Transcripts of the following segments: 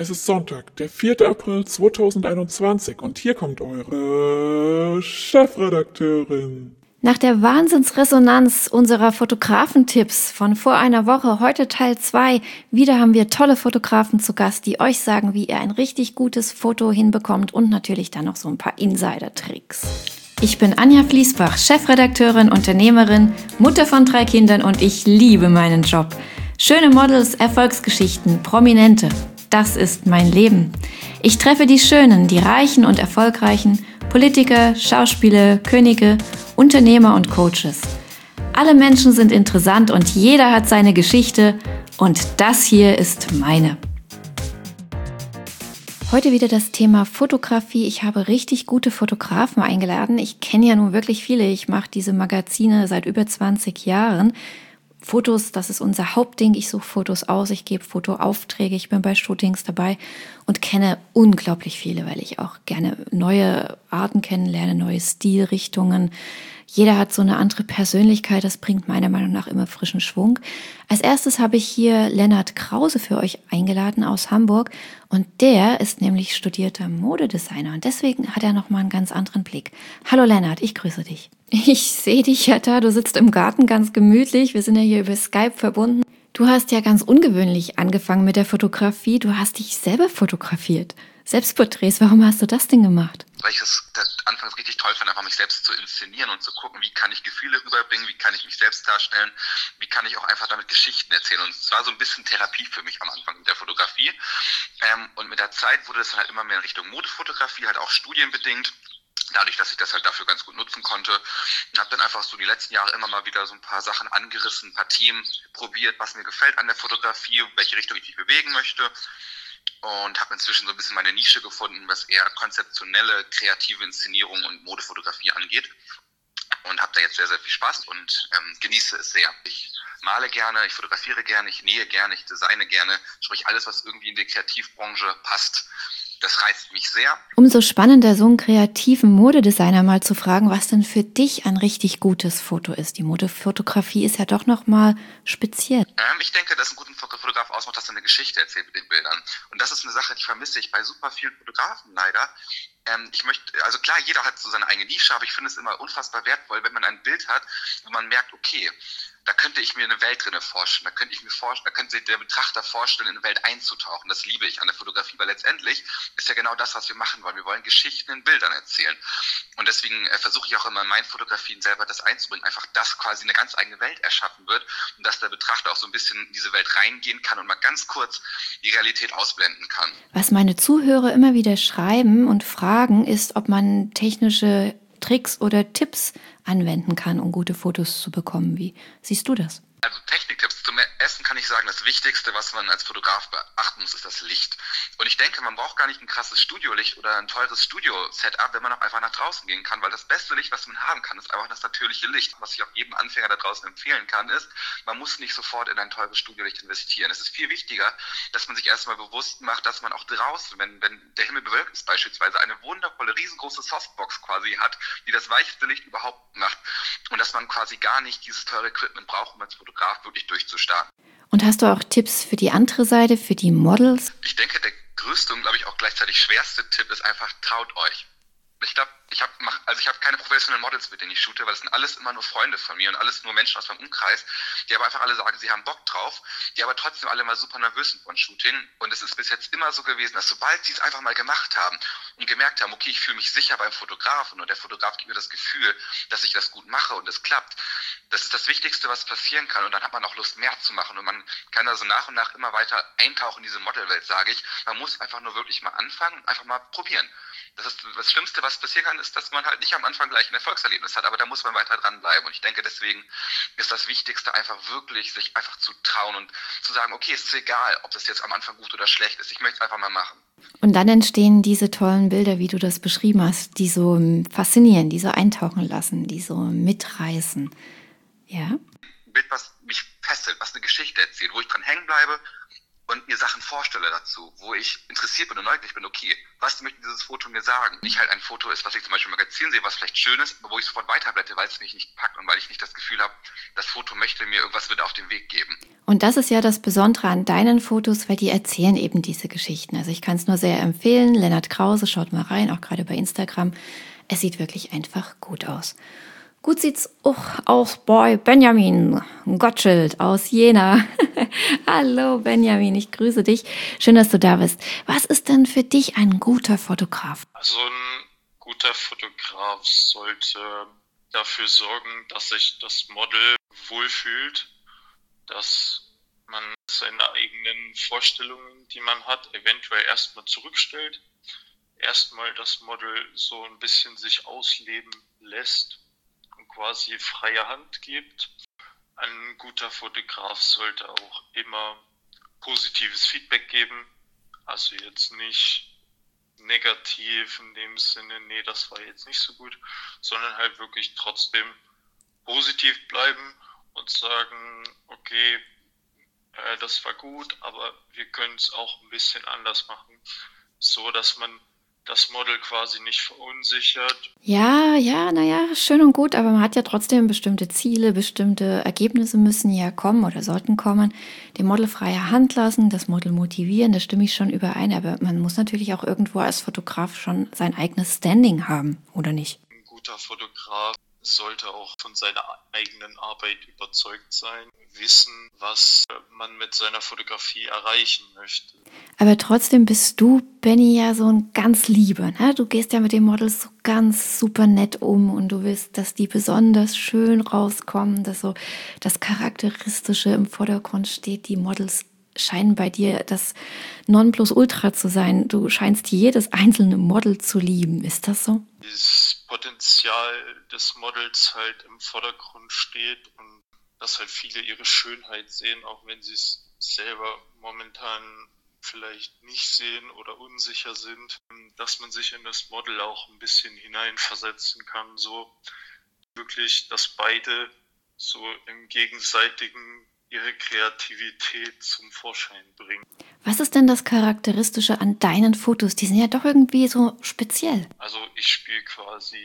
Es ist Sonntag, der 4. April 2021 und hier kommt eure Chefredakteurin. Nach der Wahnsinnsresonanz unserer Fotografentipps von vor einer Woche, heute Teil 2, wieder haben wir tolle Fotografen zu Gast, die euch sagen, wie ihr ein richtig gutes Foto hinbekommt und natürlich dann noch so ein paar Insider-Tricks. Ich bin Anja Fließbach, Chefredakteurin, Unternehmerin, Mutter von 3 Kindern und ich liebe meinen Job. Schöne Models, Erfolgsgeschichten, Prominente. Das ist mein Leben. Ich treffe die Schönen, die Reichen und Erfolgreichen, Politiker, Schauspieler, Könige, Unternehmer und Coaches. Alle Menschen sind interessant und jeder hat seine Geschichte und das hier ist meine. Heute wieder das Thema Fotografie. Ich habe richtig gute Fotografen eingeladen. Ich kenne ja nun wirklich viele. Ich mache diese Magazine seit über 20 Jahren. Fotos, das ist unser Hauptding. Ich suche Fotos aus, ich gebe Fotoaufträge, ich bin bei Shootings dabei und kenne unglaublich viele, weil ich auch gerne neue Arten kennenlerne, neue Stilrichtungen. Jeder hat so eine andere Persönlichkeit, das bringt meiner Meinung nach immer frischen Schwung. Als erstes habe ich hier Lennart Krause für euch eingeladen aus Hamburg und der ist nämlich studierter Modedesigner und deswegen hat er nochmal einen ganz anderen Blick. Hallo Lennart, ich grüße dich. Ich sehe dich ja da, du sitzt im Garten ganz gemütlich, wir sind ja hier über Skype verbunden. Du hast ja ganz ungewöhnlich angefangen mit der Fotografie, du hast dich selber fotografiert. Selbstporträts, warum hast du das denn gemacht? Weil ich es anfangs richtig toll fand, einfach mich selbst zu inszenieren und zu gucken, wie kann ich Gefühle rüberbringen, wie kann ich mich selbst darstellen, wie kann ich auch einfach damit Geschichten erzählen. Und es war so ein bisschen Therapie für mich am Anfang mit der Fotografie. Und mit der Zeit wurde es dann halt immer mehr in Richtung Modefotografie, halt auch studienbedingt. Dadurch, dass ich das halt dafür ganz gut nutzen konnte. Und habe dann einfach so die letzten Jahre immer mal wieder so ein paar Sachen angerissen, ein paar Themen probiert, was mir gefällt an der Fotografie, welche Richtung ich mich bewegen möchte. Und habe inzwischen so ein bisschen meine Nische gefunden, was eher konzeptionelle, kreative Inszenierung und Modefotografie angeht. Und habe da jetzt sehr, sehr viel Spaß und genieße es sehr. Ich male gerne, ich fotografiere gerne, ich nähe gerne, ich designe gerne. Sprich alles, was irgendwie in die Kreativbranche passt. Das reizt mich sehr. Umso spannender, so einen kreativen Modedesigner mal zu fragen, was denn für dich ein richtig gutes Foto ist. Die Modefotografie ist ja doch nochmal speziell. Ich denke, dass ein guter Fotograf ausmacht, dass er eine Geschichte erzählt mit den Bildern. Und das ist eine Sache, die vermisse ich bei super vielen Fotografen leider. Also klar, jeder hat so seine eigene Nische, aber ich finde es immer unfassbar wertvoll, wenn man ein Bild hat, wo man merkt, okay, da könnte ich mir eine Welt drinne vorstellen, da könnte sich der Betrachter vorstellen, in eine Welt einzutauchen. Das liebe ich an der Fotografie, weil letztendlich ist ja genau das, was wir machen wollen. Wir wollen Geschichten in Bildern erzählen. Und deswegen versuche ich auch immer in meinen Fotografien selber das einzubringen, einfach, dass quasi eine ganz eigene Welt erschaffen wird und dass der Betrachter auch so ein bisschen in diese Welt reingehen kann und mal ganz kurz die Realität ausblenden kann. Was meine Zuhörer immer wieder schreiben und fragen, ist, ob man technische Tricks oder Tipps anwenden kann, um gute Fotos zu bekommen. Wie siehst du das? Also Techniktipps. Zum Essen kann ich sagen, das Wichtigste, was man als Fotograf beachten muss, ist das Licht. Und ich denke, man braucht gar nicht ein krasses Studiolicht oder ein teures Studio-Setup, wenn man auch einfach nach draußen gehen kann, weil das beste Licht, was man haben kann, ist einfach das natürliche Licht. Was ich auch jedem Anfänger da draußen empfehlen kann, ist, man muss nicht sofort in ein teures Studiolicht investieren. Es ist viel wichtiger, dass man sich erstmal bewusst macht, dass man auch draußen, wenn der Himmel bewölkt ist beispielsweise, eine wundervolle, riesengroße Softbox quasi hat, die das weichste Licht überhaupt macht. Und dass man quasi gar nicht dieses teure Equipment braucht, um als Fotograf wirklich durchzustarten. Und hast du auch Tipps für die andere Seite, für die Models? Ich denke, der größte und, glaube ich, auch gleichzeitig schwerste Tipp ist einfach, traut euch. Ich glaube, ich habe keine professionellen Models, mit denen ich shoote, weil das sind alles immer nur Freunde von mir und alles nur Menschen aus meinem Umkreis, die aber einfach alle sagen, sie haben Bock drauf, die aber trotzdem alle mal super nervös sind vor Shooting. Und es ist bis jetzt immer so gewesen, dass sobald sie es einfach mal gemacht haben und gemerkt haben, okay, ich fühle mich sicher beim Fotografen und der Fotograf gibt mir das Gefühl, dass ich das gut mache und es klappt. Das ist das Wichtigste, was passieren kann. Und dann hat man auch Lust, mehr zu machen. Und man kann also nach und nach immer weiter eintauchen in diese Modelwelt, sage ich. Man muss einfach nur wirklich mal anfangen und einfach mal probieren. Das ist das Schlimmste, was passieren kann, ist, dass man halt nicht am Anfang gleich ein Erfolgserlebnis hat, aber da muss man weiter dranbleiben. Und ich denke, deswegen ist das Wichtigste einfach wirklich, sich einfach zu trauen und zu sagen, okay, es ist egal, ob das jetzt am Anfang gut oder schlecht ist, ich möchte es einfach mal machen. Und dann entstehen diese tollen Bilder, wie du das beschrieben hast, die so faszinieren, die so eintauchen lassen, die so mitreißen. Ja? Ein Bild, was mich fesselt, was eine Geschichte erzählt, wo ich dran hängen bleibe und mir Sachen vorstelle dazu, wo ich interessiert bin und neugierig bin, okay, was möchte dieses Foto mir sagen? Nicht halt ein Foto ist, was ich zum Beispiel im Magazin sehe, was vielleicht schön ist, aber wo ich sofort weiterblätte, weil es mich nicht packt und weil ich nicht das Gefühl habe, das Foto möchte mir irgendwas mit auf den Weg geben. Und das ist ja das Besondere an deinen Fotos, weil die erzählen eben diese Geschichten. Also ich kann es nur sehr empfehlen. Lennart Krause, schaut mal rein, auch gerade bei Instagram. Es sieht wirklich einfach gut aus. Gut sieht's auch aus bei Benjamin Gottschild aus Jena. Hallo Benjamin, ich grüße dich. Schön, dass du da bist. Was ist denn für dich ein guter Fotograf? Also ein guter Fotograf sollte dafür sorgen, dass sich das Model wohlfühlt, dass man seine eigenen Vorstellungen, die man hat, eventuell erstmal zurückstellt, erstmal das Model so ein bisschen sich ausleben lässt, quasi freie Hand gibt. Ein guter Fotograf sollte auch immer positives Feedback geben, also jetzt nicht negativ in dem Sinne, nee, das war jetzt nicht so gut, sondern halt wirklich trotzdem positiv bleiben und sagen, okay, das war gut, aber wir können es auch ein bisschen anders machen, so dass man das Model quasi nicht verunsichert. Ja, naja, schön und gut, aber man hat ja trotzdem bestimmte Ziele, bestimmte Ergebnisse müssen ja kommen oder sollten kommen. Dem Model freie Hand lassen, das Model motivieren, da stimme ich schon überein, aber man muss natürlich auch irgendwo als Fotograf schon sein eigenes Standing haben, oder nicht? Ein guter Fotograf sollte auch von seiner eigenen Arbeit überzeugt sein, wissen, was man mit seiner Fotografie erreichen möchte. Aber trotzdem bist du, Benny, ja so ein ganz Lieber, ne? Du gehst ja mit den Models so ganz super nett um und du willst, dass die besonders schön rauskommen, dass so das Charakteristische im Vordergrund steht. Die Models scheinen bei dir das Nonplusultra zu sein. Du scheinst jedes einzelne Model zu lieben. Ist das so? Das Potenzial des Models halt im Vordergrund steht und dass halt viele ihre Schönheit sehen, auch wenn sie es selber momentan vielleicht nicht sehen oder unsicher sind, dass man sich in das Model auch ein bisschen hineinversetzen kann, so wirklich, dass beide so im Gegenseitigen ihre Kreativität zum Vorschein bringen. Was ist denn das Charakteristische an deinen Fotos? Die sind ja doch irgendwie so speziell. Also ich spiele quasi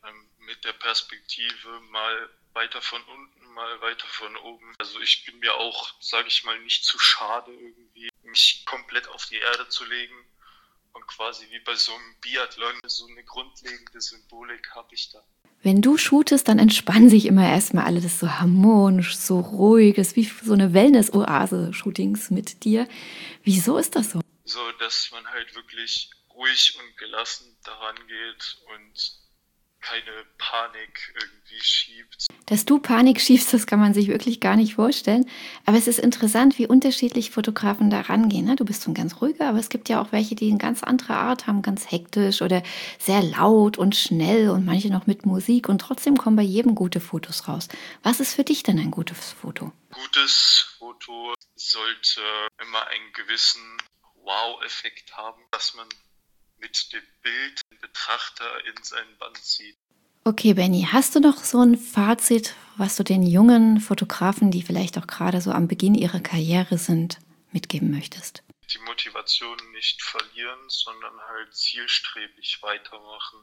mit der Perspektive mal weiter von unten, mal weiter von oben. Also ich bin mir auch, sage ich mal, nicht zu schade irgendwie, mich komplett auf die Erde zu legen und quasi wie bei so einem Biathlon so eine grundlegende Symbolik habe ich da. Wenn du shootest, dann entspannen sich immer erstmal alle, das ist so harmonisch, so ruhig, das ist wie so eine Wellness-Oase-Shootings mit dir. Wieso ist das so? So, dass man halt wirklich ruhig und gelassen daran geht und keine Panik irgendwie schiebt. Dass du Panik schiebst, das kann man sich wirklich gar nicht vorstellen. Aber es ist interessant, wie unterschiedlich Fotografen da rangehen. Ne? Du bist so ein ganz ruhiger, aber es gibt ja auch welche, die eine ganz andere Art haben, ganz hektisch oder sehr laut und schnell und manche noch mit Musik. Und trotzdem kommen bei jedem gute Fotos raus. Was ist für dich denn ein gutes Foto? Gutes Foto sollte immer einen gewissen Wow-Effekt haben, dass man mit dem Bild den Betrachter in seinen Bann zieht. Okay, Benny, hast du noch so ein Fazit, was du den jungen Fotografen, die vielleicht auch gerade so am Beginn ihrer Karriere sind, mitgeben möchtest? Die Motivation nicht verlieren, sondern halt zielstrebig weitermachen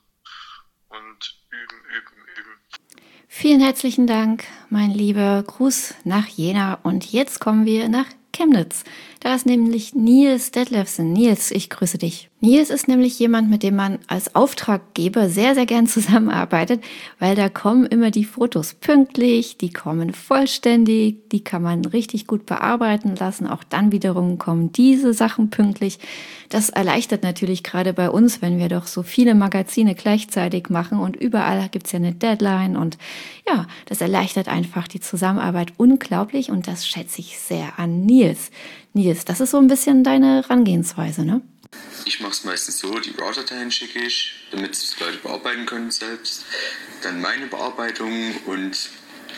und üben. Vielen herzlichen Dank, mein lieber Gruß nach Jena. Und jetzt kommen wir nach Chemnitz. Da ist nämlich Nils Detlefsen. Nils, ich grüße dich. Nils ist nämlich jemand, mit dem man als Auftraggeber sehr, sehr gern zusammenarbeitet, weil da kommen immer die Fotos pünktlich, die kommen vollständig, die kann man richtig gut bearbeiten lassen. Auch dann wiederum kommen diese Sachen pünktlich. Das erleichtert natürlich gerade bei uns, wenn wir doch so viele Magazine gleichzeitig machen und überall gibt's ja eine Deadline und ja, das erleichtert einfach die Zusammenarbeit unglaublich und das schätze ich sehr an Nils. Nils, das ist so ein bisschen deine Herangehensweise, ne? Ich mache es meistens so, die RAW-Dateien schicke ich, damit es Leute bearbeiten können selbst. Dann meine Bearbeitung und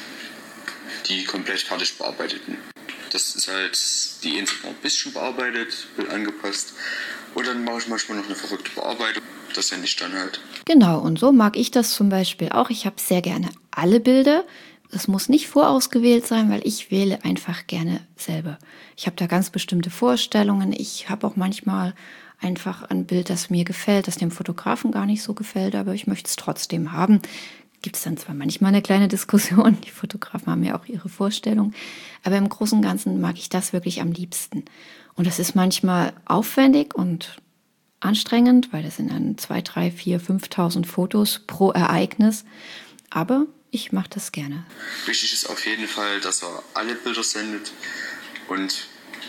die komplett fertig bearbeiteten. Das ist halt die Insel noch ein bisschen bearbeitet, wird angepasst. Und dann mache ich manchmal noch eine verrückte Bearbeitung. Das sende ich dann halt. Genau, und so mag ich das zum Beispiel auch. Ich habe sehr gerne alle Bilder Es muss nicht vorausgewählt sein, weil ich wähle einfach gerne selber. Ich habe da ganz bestimmte Vorstellungen. Ich habe auch manchmal einfach ein Bild, das mir gefällt, das dem Fotografen gar nicht so gefällt, aber ich möchte es trotzdem haben. Gibt es dann zwar manchmal eine kleine Diskussion, die Fotografen haben ja auch ihre Vorstellungen, aber im Großen und Ganzen mag ich das wirklich am liebsten. Und das ist manchmal aufwendig und anstrengend, weil das sind dann 2, 3, 4, 5.000 Fotos pro Ereignis. Aber ich mache das gerne. Wichtig ist auf jeden Fall, dass er alle Bilder sendet und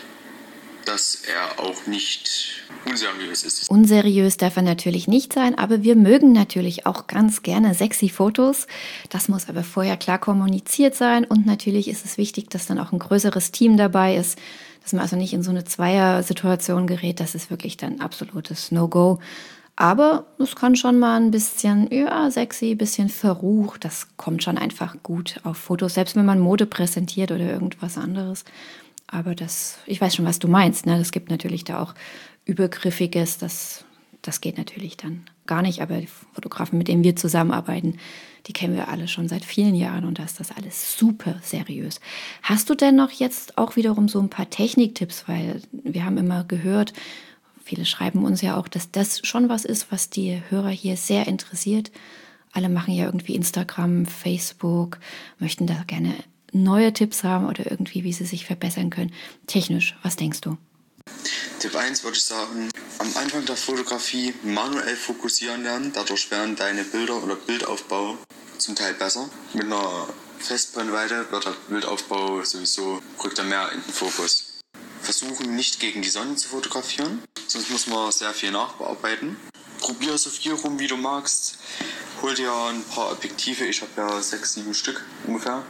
dass er auch nicht unseriös ist. Unseriös darf er natürlich nicht sein, aber wir mögen natürlich auch ganz gerne sexy Fotos. Das muss aber vorher klar kommuniziert sein und natürlich ist es wichtig, dass dann auch ein größeres Team dabei ist, dass man also nicht in so eine Zweier-Situation gerät. Das ist wirklich dann absolutes No-Go. Aber es kann schon mal ein bisschen, sexy, ein bisschen verrucht. Das kommt schon einfach gut auf Fotos, selbst wenn man Mode präsentiert oder irgendwas anderes. Aber ich weiß schon, was du meinst. Ne? Es gibt natürlich da auch Übergriffiges. Das geht natürlich dann gar nicht. Aber die Fotografen, mit denen wir zusammenarbeiten, die kennen wir alle schon seit vielen Jahren. Und da ist das alles super seriös. Hast du denn noch jetzt auch wiederum so ein paar Techniktipps? Weil wir haben immer gehört, viele schreiben uns ja auch, dass das schon was ist, was die Hörer hier sehr interessiert. Alle machen ja irgendwie Instagram, Facebook, möchten da gerne neue Tipps haben oder irgendwie, wie sie sich verbessern können. Technisch, was denkst du? Tipp 1 würde ich sagen, am Anfang der Fotografie manuell fokussieren lernen. Dadurch werden deine Bilder oder Bildaufbau zum Teil besser. Mit einer Festbrennweite wird der Bildaufbau sowieso, rückt er mehr in den Fokus. Versuchen nicht gegen die Sonne zu fotografieren, sonst muss man sehr viel nachbearbeiten. Probier so viel rum, wie du magst. Hol dir ein paar Objektive, ich habe ja 6, 7 Stück ungefähr.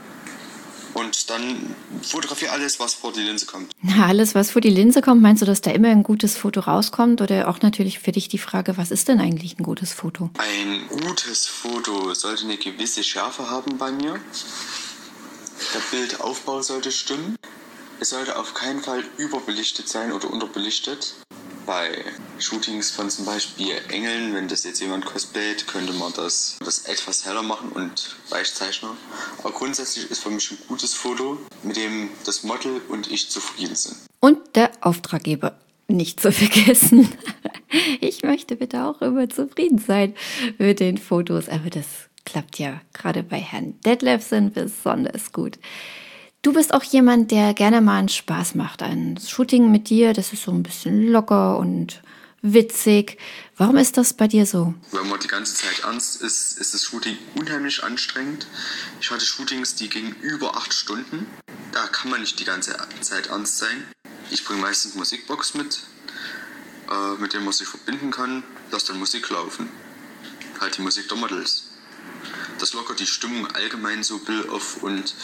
Und dann fotografiere alles, was vor die Linse kommt. Na, alles, was vor die Linse kommt, meinst du, dass da immer ein gutes Foto rauskommt? Oder auch natürlich für dich die Frage, was ist denn eigentlich ein gutes Foto? Ein gutes Foto sollte eine gewisse Schärfe haben bei mir. Der Bildaufbau sollte stimmen. Es sollte auf keinen Fall überbelichtet sein oder unterbelichtet. Bei Shootings von zum Beispiel Engeln, wenn das jetzt jemand cosplayt, könnte man das etwas heller machen und Weichzeichner. Aber grundsätzlich ist für mich ein gutes Foto, mit dem das Model und ich zufrieden sind. Und der Auftraggeber nicht zu vergessen. Ich möchte bitte auch immer zufrieden sein mit den Fotos, aber das klappt ja gerade bei Herrn Detlefsen besonders gut. Du bist auch jemand, der gerne mal einen Spaß macht. Ein Shooting mit dir, das ist so ein bisschen locker und witzig. Warum ist das bei dir so? Wenn man die ganze Zeit ernst ist, ist das Shooting unheimlich anstrengend. Ich hatte Shootings, die gingen über 8 Stunden. Da kann man nicht die ganze Zeit ernst sein. Ich bringe meistens Musikbox mit der man sich verbinden kann. Lass dann Musik laufen. Halt die Musik der Models. Das lockert die Stimmung allgemein so Bild auf und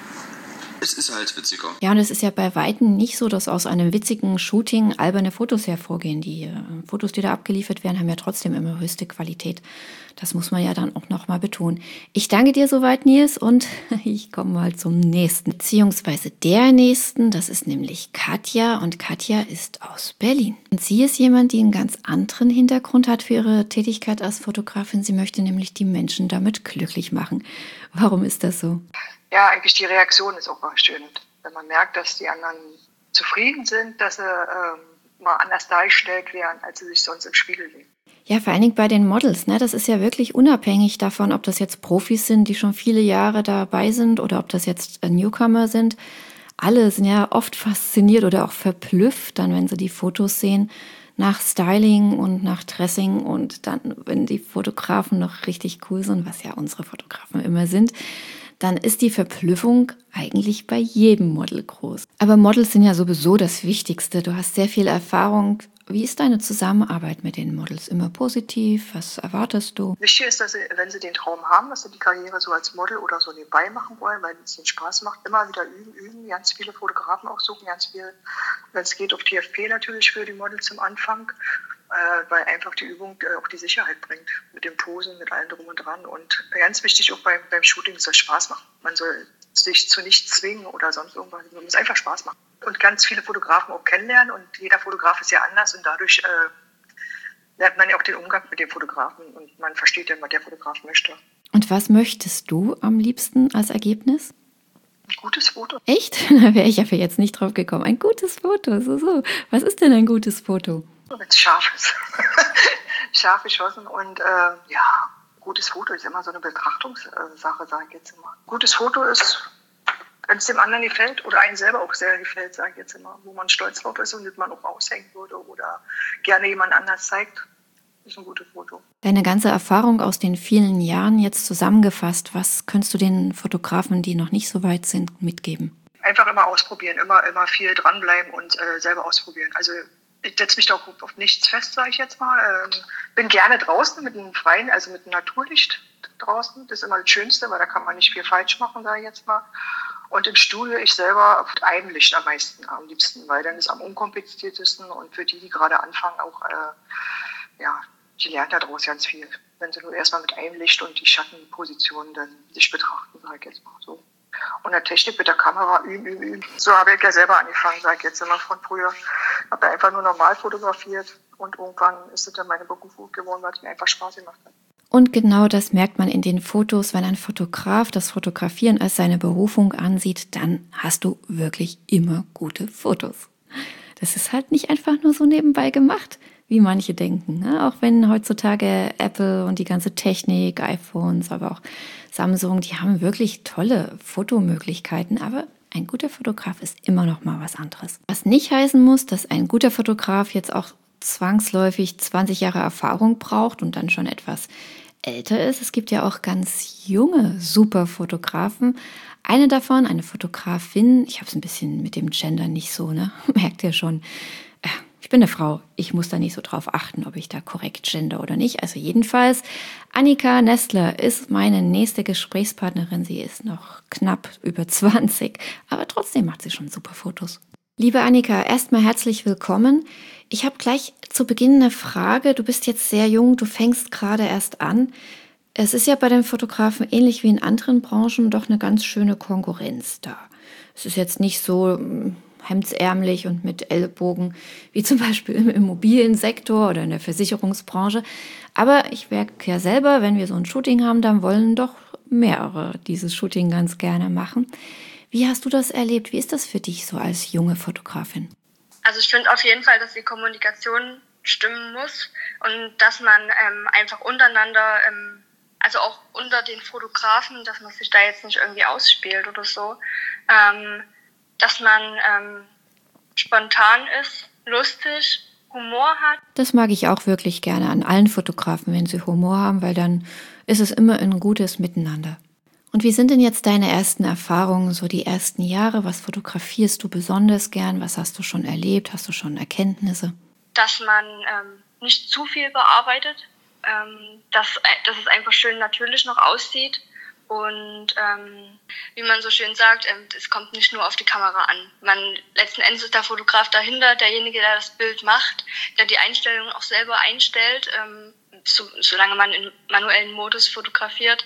es ist halt witziger. Ja, und es ist ja bei Weitem nicht so, dass aus einem witzigen Shooting alberne Fotos hervorgehen. Die Fotos, die da abgeliefert werden, haben ja trotzdem immer höchste Qualität. Das muss man ja dann auch nochmal betonen. Ich danke dir soweit, Nils, und ich komme mal zum nächsten. Beziehungsweise der nächsten, das ist nämlich Katja. Und Katja ist aus Berlin. Und sie ist jemand, die einen ganz anderen Hintergrund hat für ihre Tätigkeit als Fotografin. Sie möchte nämlich die Menschen damit glücklich machen. Warum ist das so? Ja, eigentlich die Reaktion ist auch mal schön. Wenn man merkt, dass die anderen zufrieden sind, dass sie mal anders dargestellt werden, als sie sich sonst im Spiegel sehen. Ja, vor allen Dingen bei den Models, ne? Das ist ja wirklich unabhängig davon, ob das jetzt Profis sind, die schon viele Jahre dabei sind oder ob das jetzt Newcomer sind. Alle sind ja oft fasziniert oder auch verblüfft, dann, wenn sie die Fotos sehen, nach Styling und nach Dressing und dann, wenn die Fotografen noch richtig cool sind, was ja unsere Fotografen immer sind, dann ist die Verblüffung eigentlich bei jedem Model groß. Aber Models sind ja sowieso das Wichtigste. Du hast sehr viel Erfahrung. Wie ist deine Zusammenarbeit mit den Models? Immer positiv? Was erwartest du? Wichtig ist, dass sie, wenn sie den Traum haben, dass sie die Karriere so als Model oder so nebenbei machen wollen, weil es ihnen Spaß macht, immer wieder üben. Ganz viele Fotografen auch suchen, ganz viel, wenn es geht, auf TFP natürlich für die Models zum Anfang, weil einfach die Übung auch die Sicherheit bringt, mit dem Posen, mit allem drum und dran. Und ganz wichtig auch beim Shooting, es soll Spaß machen. Man soll sich zu nichts zwingen oder sonst irgendwas. Es muss einfach Spaß machen. Und ganz viele Fotografen auch kennenlernen und jeder Fotograf ist ja anders und dadurch lernt man ja auch den Umgang mit dem Fotografen und man versteht dann, was der Fotograf möchte. Und was möchtest du am liebsten als Ergebnis? Ein gutes Foto. Echt? Da wäre ich aber jetzt nicht drauf gekommen. Ein gutes Foto, so. Was ist denn ein gutes Foto? Wenn es scharf ist. Scharf geschossen und gutes Foto ist immer so eine Betrachtungssache, sage ich jetzt immer. Gutes Foto ist, wenn es dem anderen gefällt oder einem selber auch sehr gefällt, sage ich jetzt immer, wo man stolz drauf ist und das man auch aushängen würde oder gerne jemand anders zeigt, ist ein gutes Foto. Deine ganze Erfahrung aus den vielen Jahren jetzt zusammengefasst, was könntest du den Fotografen, die noch nicht so weit sind, mitgeben? Einfach immer ausprobieren, immer viel dranbleiben und selber ausprobieren. Also ich setze mich da auf nichts fest, sage ich jetzt mal. Bin gerne draußen mit einem freien, also mit einem Naturlicht draußen. Das ist immer das Schönste, weil da kann man nicht viel falsch machen, sage ich jetzt mal. Und im Studio ich selber mit einem Licht am liebsten, weil dann ist am unkompliziertesten und für die gerade anfangen, auch, die lernen daraus ganz viel. Wenn sie nur erstmal mit einem Licht und die Schattenpositionen dann sich betrachten, sage ich jetzt mal so. Und der Technik mit der Kamera üben. So habe ich ja selber angefangen, sage ich jetzt immer von früher. Habe einfach nur normal fotografiert und irgendwann ist es dann meine Berufung geworden, weil es mir einfach Spaß gemacht hat. Und genau das merkt man in den Fotos. Wenn ein Fotograf das Fotografieren als seine Berufung ansieht, dann hast du wirklich immer gute Fotos. Das ist halt nicht einfach nur so nebenbei gemacht, wie manche denken. Ne? Auch wenn heutzutage Apple und die ganze Technik, iPhones, aber auch Samsung, die haben wirklich tolle Fotomöglichkeiten, aber ein guter Fotograf ist immer noch mal was anderes. Was nicht heißen muss, dass ein guter Fotograf jetzt auch zwangsläufig 20 Jahre Erfahrung braucht und dann schon etwas älter ist. Es gibt ja auch ganz junge Superfotografen. Eine davon, eine Fotografin, ich habe es ein bisschen mit dem Gender nicht so, ne? Merkt ihr schon. Ich bin eine Frau, ich muss da nicht so drauf achten, ob ich da korrekt gender oder nicht. Also jedenfalls, Annika Nestler ist meine nächste Gesprächspartnerin. Sie ist noch knapp über 20, aber trotzdem macht sie schon super Fotos. Liebe Annika, erstmal herzlich willkommen. Ich habe gleich zu Beginn eine Frage. Du bist jetzt sehr jung, du fängst gerade erst an. Es ist ja bei den Fotografen ähnlich wie in anderen Branchen doch eine ganz schöne Konkurrenz da. Es ist jetzt nicht so hemdsärmlich und mit Ellbogen, wie zum Beispiel im Immobiliensektor oder in der Versicherungsbranche. Aber ich merke ja selber, wenn wir so ein Shooting haben, dann wollen doch mehrere dieses Shooting ganz gerne machen. Wie hast du das erlebt? Wie ist das für dich so als junge Fotografin? Also ich finde auf jeden Fall, dass die Kommunikation stimmen muss und dass man einfach untereinander, also auch unter den Fotografen, dass man sich da jetzt nicht irgendwie ausspielt oder so, dass man spontan ist, lustig, Humor hat. Das mag ich auch wirklich gerne an allen Fotografen, wenn sie Humor haben, weil dann ist es immer ein gutes Miteinander. Und wie sind denn jetzt deine ersten Erfahrungen, so die ersten Jahre? Was fotografierst du besonders gern? Was hast du schon erlebt? Hast du schon Erkenntnisse? Dass man nicht zu viel bearbeitet, dass es einfach schön natürlich noch aussieht. Und wie man so schön sagt, es kommt nicht nur auf die Kamera an. Letzten Endes ist der Fotograf dahinter, derjenige, der das Bild macht, der die Einstellungen auch selber einstellt, solange man im manuellen Modus fotografiert.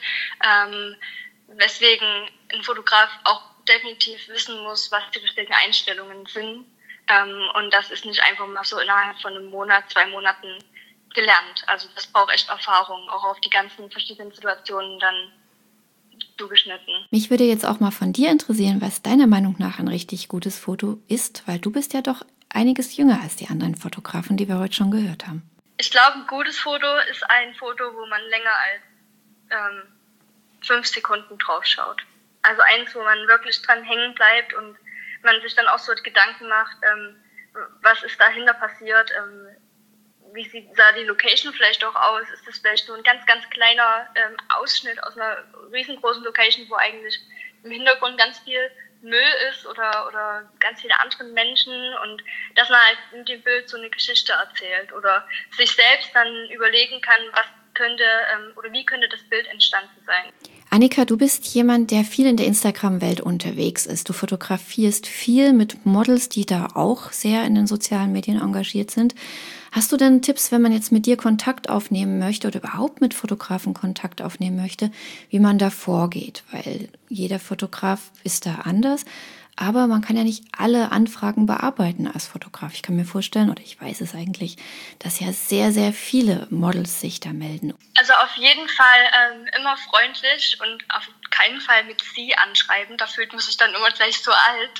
Weswegen ein Fotograf auch definitiv wissen muss, was die richtigen Einstellungen sind. Und das ist nicht einfach mal so innerhalb von einem Monat, 2 Monaten gelernt. Also das braucht echt Erfahrung, auch auf die ganzen verschiedenen Situationen dann zugeschnitten. Mich würde jetzt auch mal von dir interessieren, was deiner Meinung nach ein richtig gutes Foto ist, weil du bist ja doch einiges jünger als die anderen Fotografen, die wir heute schon gehört haben. Ich glaube, ein gutes Foto ist ein Foto, wo man länger als 5 Sekunden drauf schaut. Also eins, wo man wirklich dran hängen bleibt und man sich dann auch so Gedanken macht, was ist dahinter passiert, wie sah die Location vielleicht auch aus, ist das vielleicht nur ein ganz, ganz kleiner Ausschnitt aus einer riesengroßen Location, wo eigentlich im Hintergrund ganz viel Müll ist oder ganz viele andere Menschen und dass man halt mit dem Bild so eine Geschichte erzählt oder sich selbst dann überlegen kann, was könnte oder wie könnte das Bild entstanden sein. Annika, du bist jemand, der viel in der Instagram-Welt unterwegs ist. Du fotografierst viel mit Models, die da auch sehr in den sozialen Medien engagiert sind. Hast du denn Tipps, wenn man jetzt mit dir Kontakt aufnehmen möchte oder überhaupt mit Fotografen Kontakt aufnehmen möchte, wie man da vorgeht? Weil jeder Fotograf ist da anders. Aber man kann ja nicht alle Anfragen bearbeiten als Fotograf. Ich kann mir vorstellen, oder ich weiß es eigentlich, dass ja sehr, sehr viele Models sich da melden. Also auf jeden Fall immer freundlich und auf keinen Fall mit Sie anschreiben. Da fühlt man sich dann immer gleich so alt.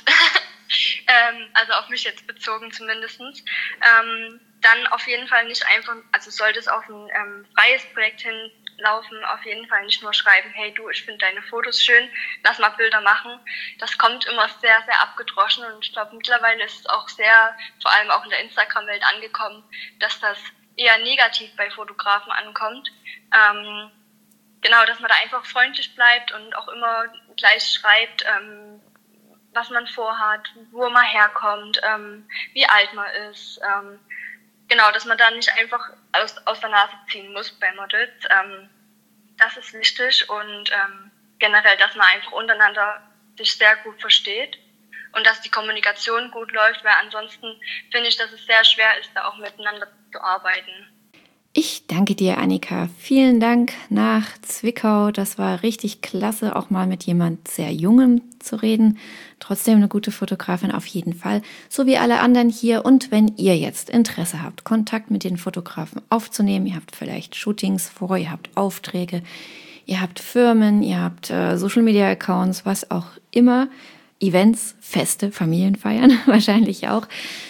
Also auf mich jetzt bezogen zumindestens. Dann auf jeden Fall nicht einfach, also sollte es auf ein freies Projekt hinlaufen, auf jeden Fall nicht nur schreiben, hey du, ich finde deine Fotos schön, lass mal Bilder machen. Das kommt immer sehr, sehr abgedroschen und ich glaube mittlerweile ist es auch sehr, vor allem auch in der Instagram-Welt angekommen, dass das eher negativ bei Fotografen ankommt. Genau, dass man da einfach freundlich bleibt und auch immer gleich schreibt, was man vorhat, wo man herkommt, wie alt man ist. Genau, dass man da nicht einfach aus der Nase ziehen muss bei Models. Das ist wichtig und generell, dass man einfach untereinander sich sehr gut versteht und dass die Kommunikation gut läuft, weil ansonsten finde ich, dass es sehr schwer ist, da auch miteinander zu arbeiten. Ich danke dir, Annika. Vielen Dank nach Zwickau. Das war richtig klasse, auch mal mit jemand sehr Jungem zu reden. Trotzdem eine gute Fotografin auf jeden Fall, so wie alle anderen hier. Und wenn ihr jetzt Interesse habt, Kontakt mit den Fotografen aufzunehmen, ihr habt vielleicht Shootings vor, ihr habt Aufträge, ihr habt Firmen, ihr habt Social-Media-Accounts, was auch immer, Events, Feste, Familienfeiern wahrscheinlich auch,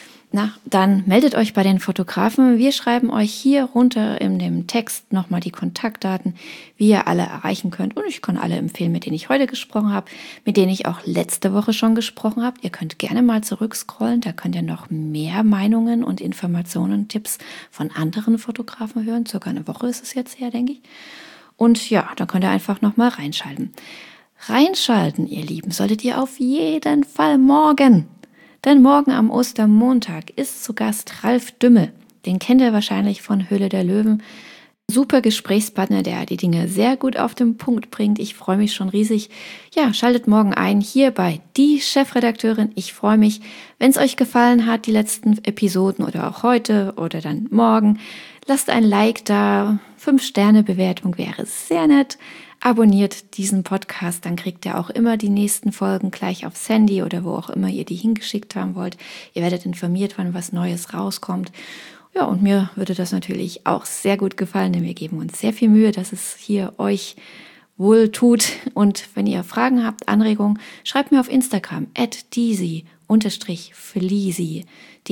dann meldet euch bei den Fotografen. Wir schreiben euch hier runter in dem Text nochmal die Kontaktdaten, wie ihr alle erreichen könnt. Und ich kann alle empfehlen, mit denen ich heute gesprochen habe, mit denen ich auch letzte Woche schon gesprochen habe. Ihr könnt gerne mal zurückscrollen, da könnt ihr noch mehr Meinungen und Informationen und Tipps von anderen Fotografen hören. Circa eine Woche ist es jetzt her, denke ich. Und ja, da könnt ihr einfach nochmal reinschalten. Reinschalten, ihr Lieben, solltet ihr auf jeden Fall morgen. Denn morgen am Ostermontag ist zu Gast Ralf Dümmel. Den kennt ihr wahrscheinlich von Höhle der Löwen. Super Gesprächspartner, der die Dinge sehr gut auf den Punkt bringt. Ich freue mich schon riesig. Ja, schaltet morgen ein hier bei Die Chefredakteurin. Ich freue mich, wenn es euch gefallen hat, die letzten Episoden oder auch heute oder dann morgen. Lasst ein Like da. 5-Sterne-Bewertung wäre sehr nett. Abonniert diesen Podcast, dann kriegt ihr auch immer die nächsten Folgen gleich aufs Handy oder wo auch immer ihr die hingeschickt haben wollt. Ihr werdet informiert, wann was Neues rauskommt. Ja, und mir würde das natürlich auch sehr gut gefallen, denn wir geben uns sehr viel Mühe, dass es hier euch wohl tut. Und wenn ihr Fragen habt, Anregungen, schreibt mir auf Instagram @desi_fliesi,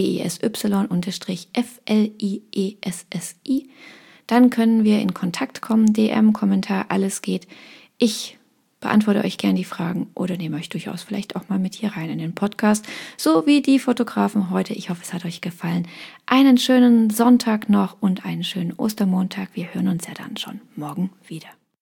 DESY_FLIESSI. Dann können wir in Kontakt kommen, DM, Kommentar, alles geht. Ich beantworte euch gern die Fragen oder nehme euch durchaus vielleicht auch mal mit hier rein in den Podcast, so wie die Fotografen heute. Ich hoffe, es hat euch gefallen. Einen schönen Sonntag noch und einen schönen Ostermontag. Wir hören uns ja dann schon morgen wieder.